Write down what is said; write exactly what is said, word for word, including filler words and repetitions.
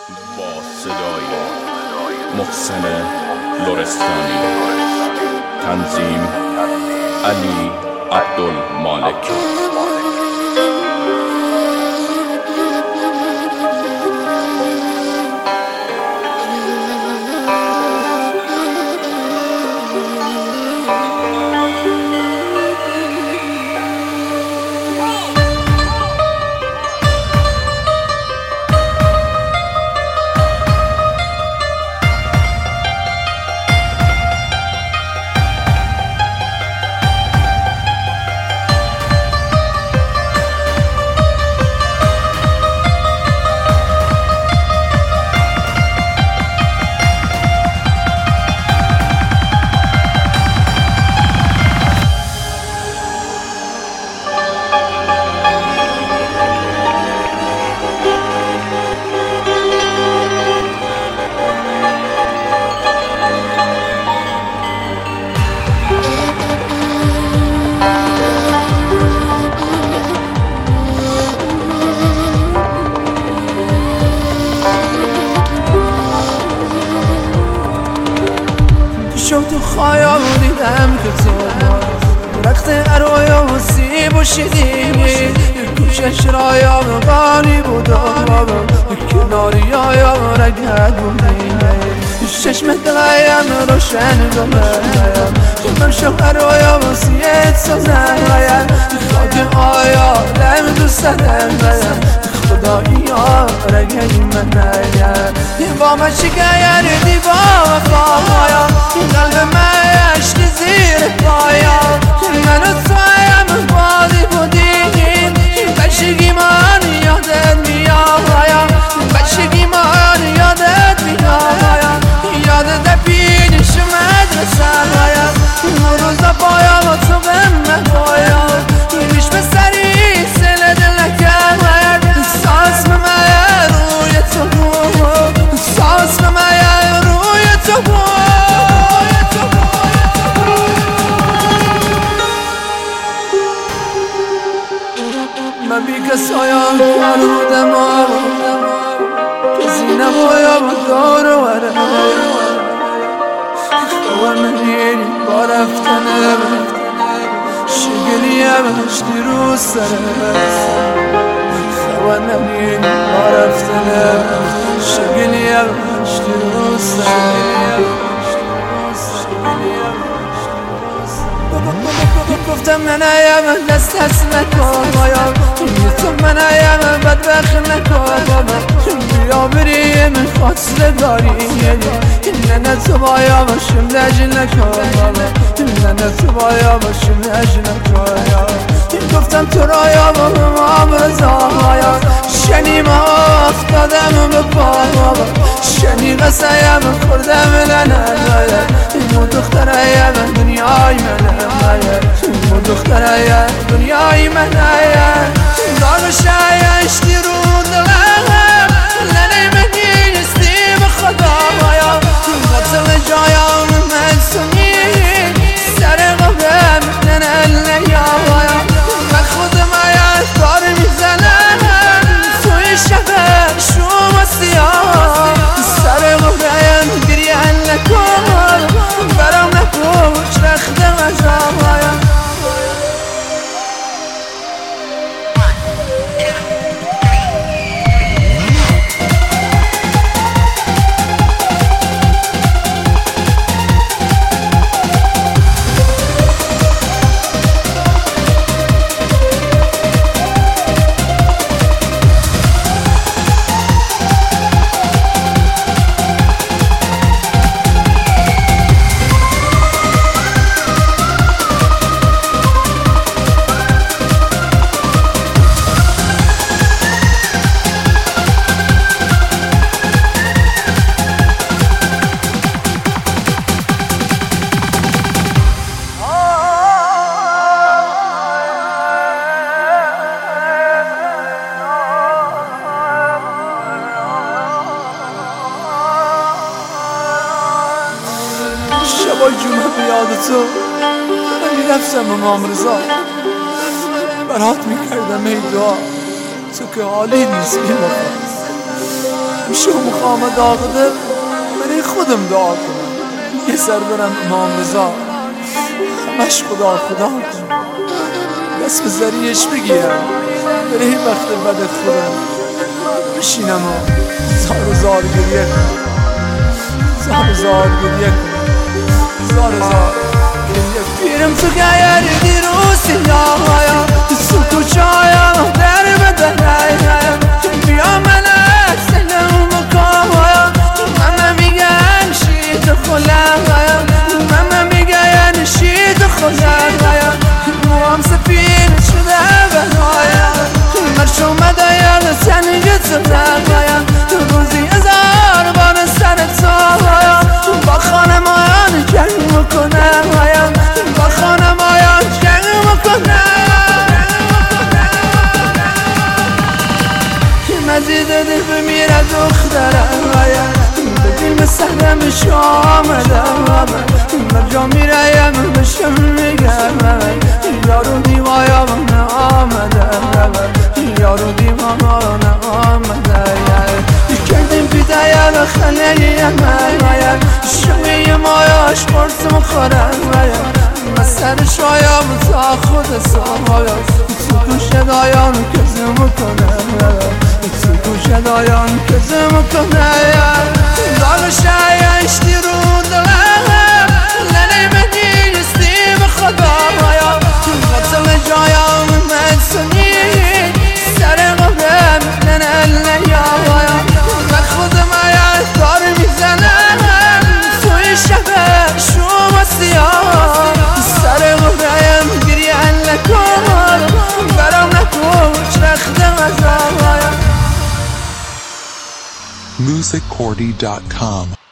با صدای محسن لرستانی، تنظیم علی عبدالمالک. شو تو خیال دیدم که تو رخت ارویا و سیب و شدیدی کوشش رایا و غاری بود کناری آیا رگت بودی چشم دلایم روشن گمرایم من شو ارویا و سیب سازم خاک آیا لم دوست دارم خدایا رگی من نیم با من شکر دیبا و خواهایا قلب من عشق زیر پایا من و تویم بادی بودیم بچگی من یادت میایا بچگی من یادت میایا یادت پیش مدرسه هایا روزا پایا و تو به من پایا میش به سری سل دلکم ساس به من روی تو بود ساس به من روی تو بود من بی کسایا کرودم کسی نبایا با دار و وره خواه منین با رفتنم شگلیم اشتی رو سرم خواه منین با رفتنم شگلیم اشتی رو سرم گفتم من ایم دست دست نکن بایا تو من ایم بدبخت نکن بابا بیا بریم خواستگاری نه نه تو بایا باشم لج نکن بابا نه نه تو بایا باشم لج نکن گفتم تو رایا با هم رضایا شنی ما افتادم به پا بابا شنی قصایم خوردم لنه مو دخترایم دنیای منه مو دخترایم دنیای منه دار شایش دیرون دلم لنه منی نیستی به خدا بایا قتل جایان من سنی سر قبرم تنه یا بایا من خودم آید دار میزنم توی شبه شوم سیاه سر قبرم گریان نکن برام نپوش رخت مجابایا شبای جمعه بیاد تو ولی رفتم امام رضا برات میکردم ای دعا تو که حالی نیست میلافت میشه مقام داغده برای خودم دعا کنم، یه سر برم امام رضا همش خدا خدا کنم، دست به ذریعش بگیرم برای وقت بد خودم بشینم و زار و زار گریه کنم، زار و زار گریه کنم، زار و زار گریه کنم. پیرم تو گیر دیروز یاهایا تو چایا در بدهایا بیا ملک سلام مکایا ماما میگن شید خلایا ماما میگن شید خلایا موام سفین شده بهایا مرش اومده یا سنگ زدایا روزی هزار بار سر تایا با خانمایان جنگ میکنه با خانمایان جنگ میکنه مزید دل بمیره دخترم ببین به سهرمش آمدم مرجا میریم بشم میگم یارو دیوایا من آمدم یارو دیوایا من آمدم کردیم بیدایا و خلیه من شمی مایاش قرص مخورم من سر شایم تا خود سایا تو گوش دایان کزم کنم تو گوش دایان کزم کنم داغ شایش دیرون دلم لنه منی استی به خدا قتل جایم مدسنی سر قبرم لنه لنیا من خودم آیا دار میزنم توی شبه شما سیاه سر قبرم گریه نکن برام نکن رختم از آیا music cordy dot com